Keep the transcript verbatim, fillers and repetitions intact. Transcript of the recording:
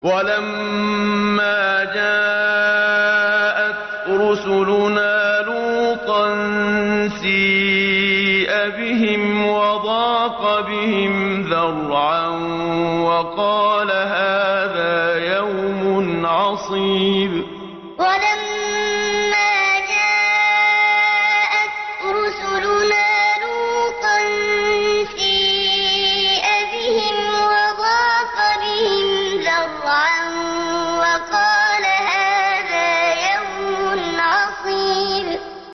وَلَمَّا جَاءَتْ رُسُلُنَا لُوطًا سِيءَ بِهِمْ وَضَاقَ بِهِمْ ذَرْعًا وَقَالَ هَٰذَا يَوْمٌ عَصِيبٌ